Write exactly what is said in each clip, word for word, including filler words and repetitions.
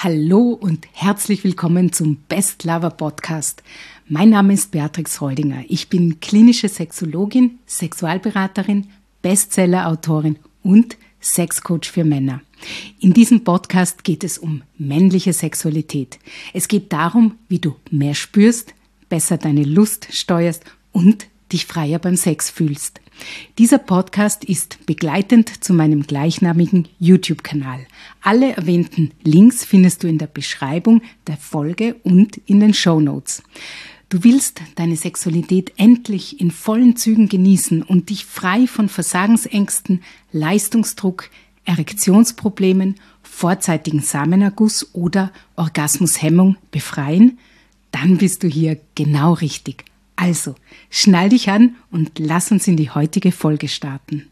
Hallo und herzlich willkommen zum Best Lover Podcast. Mein Name ist Beatrix Reudinger. Ich bin klinische Sexologin, Sexualberaterin, Bestseller-Autorin und Sexcoach für Männer. In diesem Podcast geht es um männliche Sexualität. Es geht darum, wie du mehr spürst, besser deine Lust steuerst und dich freier beim Sex fühlst. Dieser Podcast ist begleitend zu meinem gleichnamigen YouTube-Kanal. Alle erwähnten Links findest du in der Beschreibung der Folge und in den Shownotes. Du willst deine Sexualität endlich in vollen Zügen genießen und dich frei von Versagensängsten, Leistungsdruck, Erektionsproblemen, vorzeitigen Samenerguss oder Orgasmushemmung befreien? Dann bist du hier genau richtig. Also, schnall dich an und lass uns in die heutige Folge starten.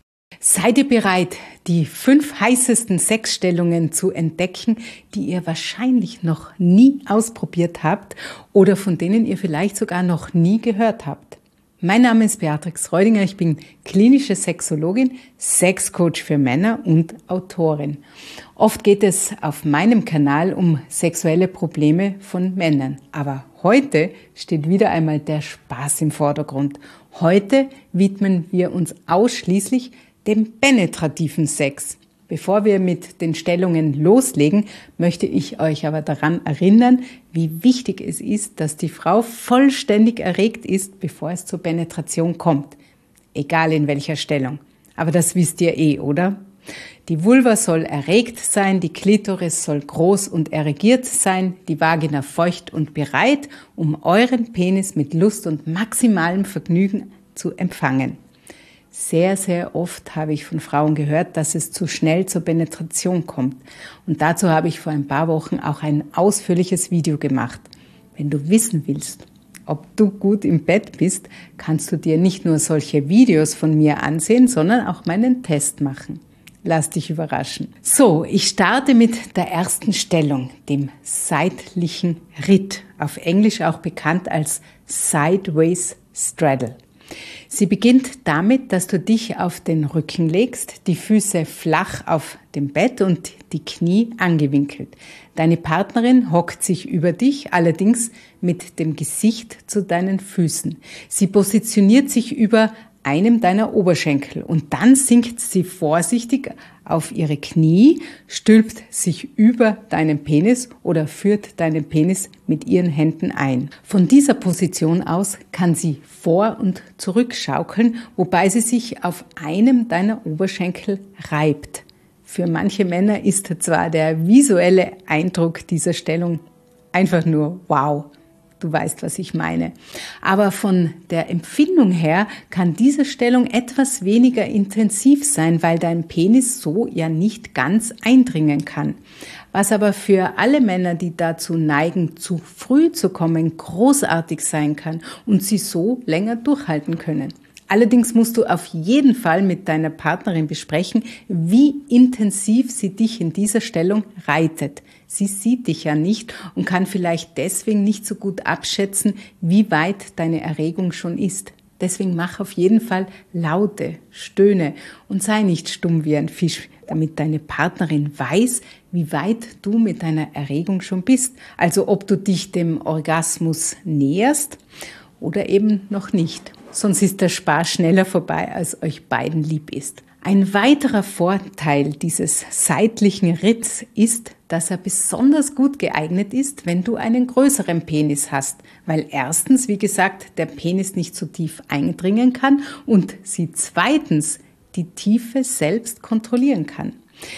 Seid ihr bereit, die fünf heißesten Sexstellungen zu entdecken, die ihr wahrscheinlich noch nie ausprobiert habt oder von denen ihr vielleicht sogar noch nie gehört habt? Mein Name ist Beatrix Reudinger, ich bin klinische Sexologin, Sexcoach für Männer und Autorin. Oft geht es auf meinem Kanal um sexuelle Probleme von Männern, aber heute steht wieder einmal der Spaß im Vordergrund. Heute widmen wir uns ausschließlich dem penetrativen Sex. Bevor wir mit den Stellungen loslegen, möchte ich euch aber daran erinnern, wie wichtig es ist, dass die Frau vollständig erregt ist, bevor es zur Penetration kommt. Egal in welcher Stellung. Aber das wisst ihr eh, oder? Die Vulva soll erregt sein, die Klitoris soll groß und erregiert sein, die Vagina feucht und bereit, um euren Penis mit Lust und maximalem Vergnügen zu empfangen. Sehr, sehr oft habe ich von Frauen gehört, dass es zu schnell zur Penetration kommt. Und dazu habe ich vor ein paar Wochen auch ein ausführliches Video gemacht. Wenn du wissen willst, ob du gut im Bett bist, kannst du dir nicht nur solche Videos von mir ansehen, sondern auch meinen Test machen. Lass dich überraschen. So, ich starte mit der ersten Stellung, dem seitlichen Ritt, auf Englisch auch bekannt als Sideways Straddle. Sie beginnt damit, dass du dich auf den Rücken legst, die Füße flach auf dem Bett und die Knie angewinkelt. Deine Partnerin hockt sich über dich, allerdings mit dem Gesicht zu deinen Füßen. Sie positioniert sich über einem deiner Oberschenkel und dann sinkt sie vorsichtig auf ihre Knie, stülpt sich über deinen Penis oder führt deinen Penis mit ihren Händen ein. Von dieser Position aus kann sie vor- und zurückschaukeln, wobei sie sich auf einem deiner Oberschenkel reibt. Für manche Männer ist zwar der visuelle Eindruck dieser Stellung einfach nur wow. Du weißt, was ich meine. Aber von der Empfindung her kann diese Stellung etwas weniger intensiv sein, weil dein Penis so ja nicht ganz eindringen kann. Was aber für alle Männer, die dazu neigen, zu früh zu kommen, großartig sein kann und sie so länger durchhalten können. Allerdings musst du auf jeden Fall mit deiner Partnerin besprechen, wie intensiv sie dich in dieser Stellung reitet. Sie sieht dich ja nicht und kann vielleicht deswegen nicht so gut abschätzen, wie weit deine Erregung schon ist. Deswegen mach auf jeden Fall laute Stöhne und sei nicht stumm wie ein Fisch, damit deine Partnerin weiß, wie weit du mit deiner Erregung schon bist. Also ob du dich dem Orgasmus näherst oder eben noch nicht. Sonst ist der Spaß schneller vorbei, als euch beiden lieb ist. Ein weiterer Vorteil dieses seitlichen Ritts ist, dass er besonders gut geeignet ist, wenn du einen größeren Penis hast, weil erstens, wie gesagt, der Penis nicht so tief eindringen kann und sie zweitens die Tiefe selbst kontrollieren kann.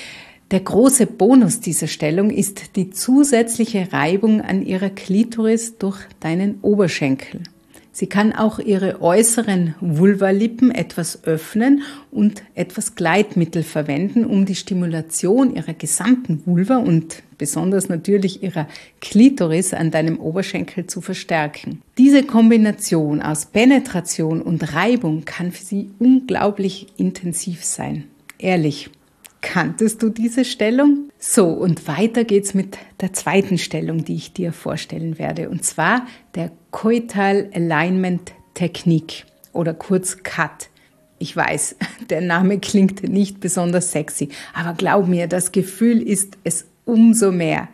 Der große Bonus dieser Stellung ist die zusätzliche Reibung an ihrer Klitoris durch deinen Oberschenkel. Sie kann auch ihre äußeren Vulvalippen etwas öffnen und etwas Gleitmittel verwenden, um die Stimulation ihrer gesamten Vulva und besonders natürlich ihrer Klitoris an deinem Oberschenkel zu verstärken. Diese Kombination aus Penetration und Reibung kann für sie unglaublich intensiv sein. Ehrlich. Kanntest du diese Stellung? So, und weiter geht's mit der zweiten Stellung, die ich dir vorstellen werde, und zwar der Coital Alignment Technique oder kurz C A T. Ich weiß, der Name klingt nicht besonders sexy, aber glaub mir, das Gefühl ist es umso mehr.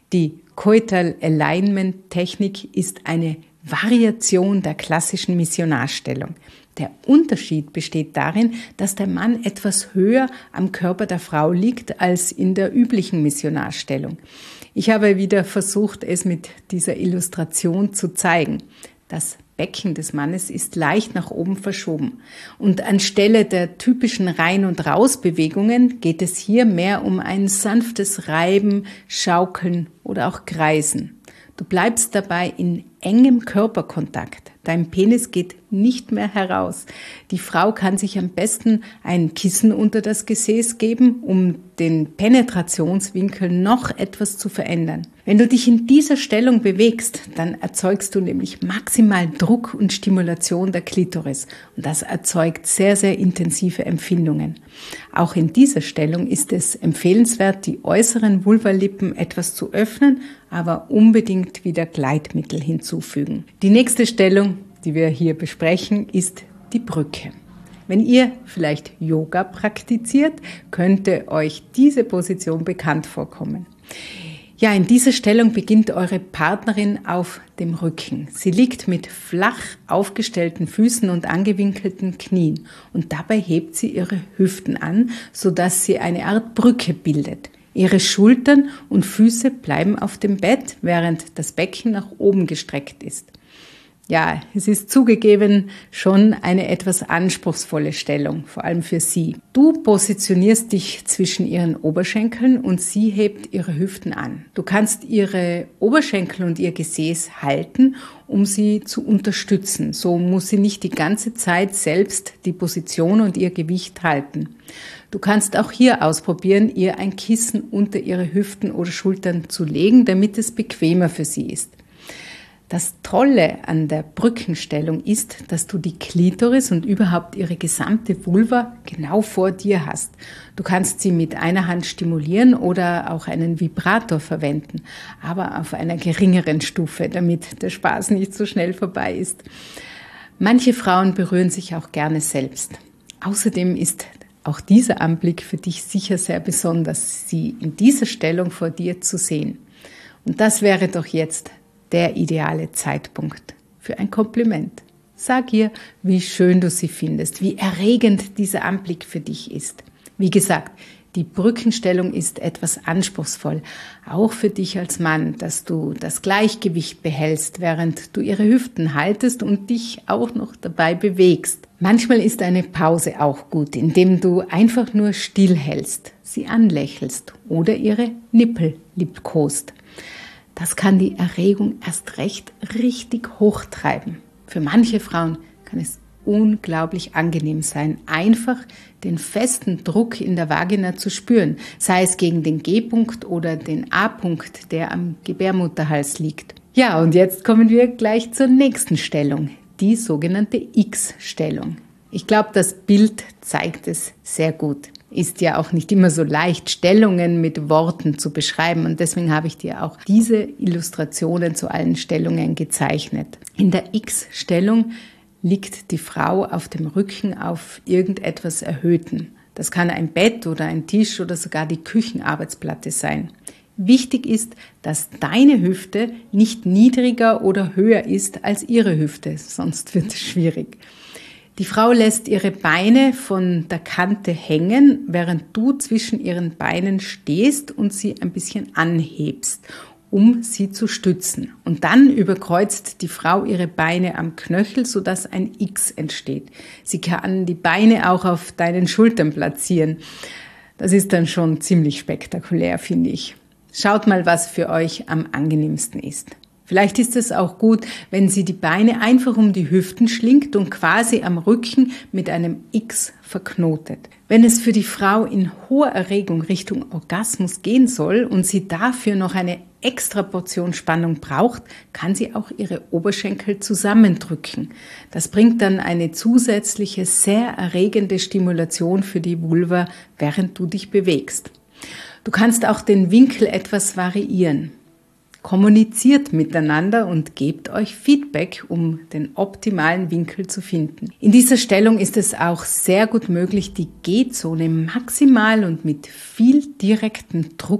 Die Coital Alignment Technik ist eine Variation der klassischen Missionarstellung. Der Unterschied besteht darin, dass der Mann etwas höher am Körper der Frau liegt als in der üblichen Missionarstellung. Ich habe wieder versucht, es mit dieser Illustration zu zeigen. Das Becken des Mannes ist leicht nach oben verschoben. Und anstelle der typischen Rein- und Rausbewegungen geht es hier mehr um ein sanftes Reiben, Schaukeln oder auch Kreisen. Du bleibst dabei in engem Körperkontakt. Dein Penis geht nicht mehr heraus. Die Frau kann sich am besten ein Kissen unter das Gesäß geben, um den Penetrationswinkel noch etwas zu verändern. Wenn du dich in dieser Stellung bewegst, dann erzeugst du nämlich maximal Druck und Stimulation der Klitoris. Und das erzeugt sehr, sehr intensive Empfindungen. Auch in dieser Stellung ist es empfehlenswert, die äußeren Vulvalippen etwas zu öffnen, aber unbedingt wieder Gleitmittel hinzufügen. Die nächste Stellung, die wir hier besprechen, ist die Brücke. Wenn ihr vielleicht Yoga praktiziert, könnte euch diese Position bekannt vorkommen. Ja, in dieser Stellung beginnt eure Partnerin auf dem Rücken. Sie liegt mit flach aufgestellten Füßen und angewinkelten Knien und dabei hebt sie ihre Hüften an, sodass sie eine Art Brücke bildet. Ihre Schultern und Füße bleiben auf dem Bett, während das Becken nach oben gestreckt ist. Ja, es ist zugegeben schon eine etwas anspruchsvolle Stellung, vor allem für sie. Du positionierst dich zwischen ihren Oberschenkeln und sie hebt ihre Hüften an. Du kannst ihre Oberschenkel und ihr Gesäß halten, um sie zu unterstützen. So muss sie nicht die ganze Zeit selbst die Position und ihr Gewicht halten. Du kannst auch hier ausprobieren, ihr ein Kissen unter ihre Hüften oder Schultern zu legen, damit es bequemer für sie ist. Das Tolle an der Brückenstellung ist, dass du die Klitoris und überhaupt ihre gesamte Vulva genau vor dir hast. Du kannst sie mit einer Hand stimulieren oder auch einen Vibrator verwenden, aber auf einer geringeren Stufe, damit der Spaß nicht so schnell vorbei ist. Manche Frauen berühren sich auch gerne selbst. Außerdem ist auch dieser Anblick für dich sicher sehr besonders, sie in dieser Stellung vor dir zu sehen. Und das wäre doch jetzt der ideale Zeitpunkt für ein Kompliment. Sag ihr, wie schön du sie findest, wie erregend dieser Anblick für dich ist. Wie gesagt, die Brückenstellung ist etwas anspruchsvoll, auch für dich als Mann, dass du das Gleichgewicht behältst, während du ihre Hüften haltest und dich auch noch dabei bewegst. Manchmal ist eine Pause auch gut, indem du einfach nur stillhältst, sie anlächelst oder ihre Nippel liebkost. Das kann die Erregung erst recht richtig hochtreiben. Für manche Frauen kann es unglaublich angenehm sein, einfach den festen Druck in der Vagina zu spüren, sei es gegen den G-Punkt oder den A-Punkt, der am Gebärmutterhals liegt. Ja, und jetzt kommen wir gleich zur nächsten Stellung, die sogenannte X-Stellung. Ich glaube, das Bild zeigt es sehr gut. Ist ja auch nicht immer so leicht, Stellungen mit Worten zu beschreiben. Und deswegen habe ich dir auch diese Illustrationen zu allen Stellungen gezeichnet. In der X-Stellung liegt die Frau auf dem Rücken auf irgendetwas Erhöhtem. Das kann ein Bett oder ein Tisch oder sogar die Küchenarbeitsplatte sein. Wichtig ist, dass deine Hüfte nicht niedriger oder höher ist als ihre Hüfte, sonst wird es schwierig. Die Frau lässt ihre Beine von der Kante hängen, während du zwischen ihren Beinen stehst und sie ein bisschen anhebst, um sie zu stützen. Und dann überkreuzt die Frau ihre Beine am Knöchel, sodass ein X entsteht. Sie kann die Beine auch auf deinen Schultern platzieren. Das ist dann schon ziemlich spektakulär, finde ich. Schaut mal, was für euch am angenehmsten ist. Vielleicht ist es auch gut, wenn sie die Beine einfach um die Hüften schlingt und quasi am Rücken mit einem X verknotet. Wenn es für die Frau in hoher Erregung Richtung Orgasmus gehen soll und sie dafür noch eine extra Portion Spannung braucht, kann sie auch ihre Oberschenkel zusammendrücken. Das bringt dann eine zusätzliche, sehr erregende Stimulation für die Vulva, während du dich bewegst. Du kannst auch den Winkel etwas variieren. Kommuniziert miteinander und gebt euch Feedback, um den optimalen Winkel zu finden. In dieser Stellung ist es auch sehr gut möglich, die G-Zone maximal und mit viel direktem Druck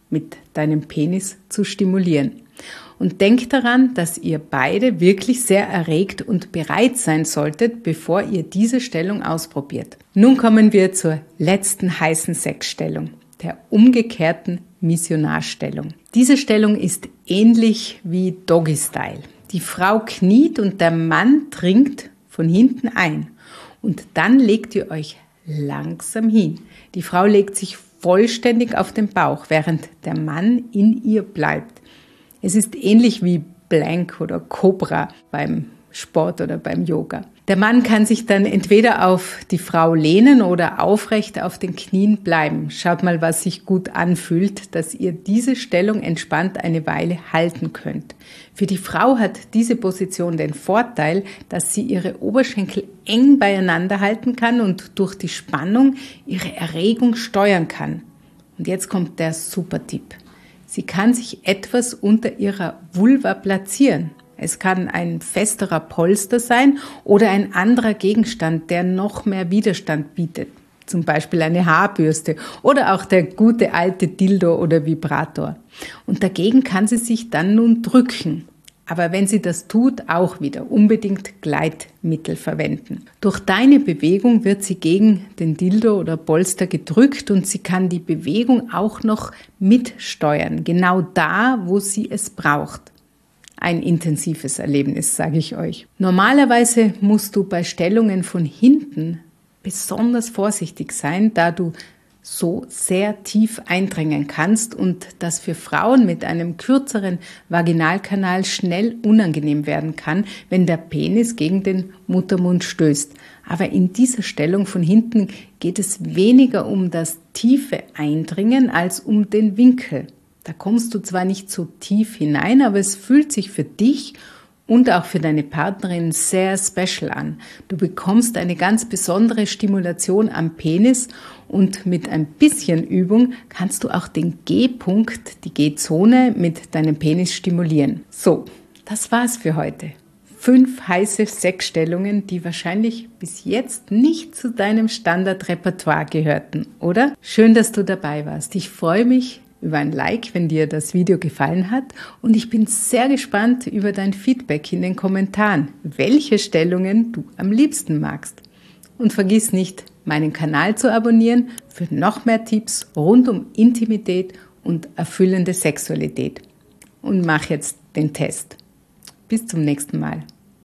mit deinem Penis zu stimulieren. Und denk daran, dass ihr beide wirklich sehr erregt und bereit sein solltet, bevor ihr diese Stellung ausprobiert. Nun kommen wir zur letzten heißen Sexstellung, der umgekehrten Missionarstellung. Diese Stellung ist ähnlich wie Doggy-Style. Die Frau kniet und der Mann dringt von hinten ein. Und dann legt ihr euch langsam hin. Die Frau legt sich vollständig auf den Bauch, während der Mann in ihr bleibt. Es ist ähnlich wie Plank oder Cobra beim Sport oder beim Yoga. Der Mann kann sich dann entweder auf die Frau lehnen oder aufrecht auf den Knien bleiben. Schaut mal, was sich gut anfühlt, dass ihr diese Stellung entspannt eine Weile halten könnt. Für die Frau hat diese Position den Vorteil, dass sie ihre Oberschenkel eng beieinander halten kann und durch die Spannung ihre Erregung steuern kann. Und jetzt kommt der Super-Tipp. Sie kann sich etwas unter ihrer Vulva platzieren. Es kann ein festerer Polster sein oder ein anderer Gegenstand, der noch mehr Widerstand bietet. Zum Beispiel eine Haarbürste oder auch der gute alte Dildo oder Vibrator. Und dagegen kann sie sich dann nun drücken. Aber wenn sie das tut, auch wieder unbedingt Gleitmittel verwenden. Durch deine Bewegung wird sie gegen den Dildo oder Polster gedrückt und sie kann die Bewegung auch noch mitsteuern, genau da, wo sie es braucht. Ein intensives Erlebnis, sage ich euch. Normalerweise musst du bei Stellungen von hinten besonders vorsichtig sein, da du so sehr tief eindringen kannst und das für Frauen mit einem kürzeren Vaginalkanal schnell unangenehm werden kann, wenn der Penis gegen den Muttermund stößt. Aber in dieser Stellung von hinten geht es weniger um das tiefe Eindringen als um den Winkel. Da kommst du zwar nicht so tief hinein, aber es fühlt sich für dich und auch für deine Partnerin sehr special an. Du bekommst eine ganz besondere Stimulation am Penis und mit ein bisschen Übung kannst du auch den G-Punkt, die G-Zone mit deinem Penis stimulieren. So, das war's für heute. Fünf heiße Sexstellungen, die wahrscheinlich bis jetzt nicht zu deinem Standardrepertoire gehörten, oder? Schön, dass du dabei warst. Ich freue mich über ein Like, wenn dir das Video gefallen hat, und ich bin sehr gespannt über dein Feedback in den Kommentaren, welche Stellungen du am liebsten magst. Und vergiss nicht, meinen Kanal zu abonnieren für noch mehr Tipps rund um Intimität und erfüllende Sexualität. Und mach jetzt den Test. Bis zum nächsten Mal.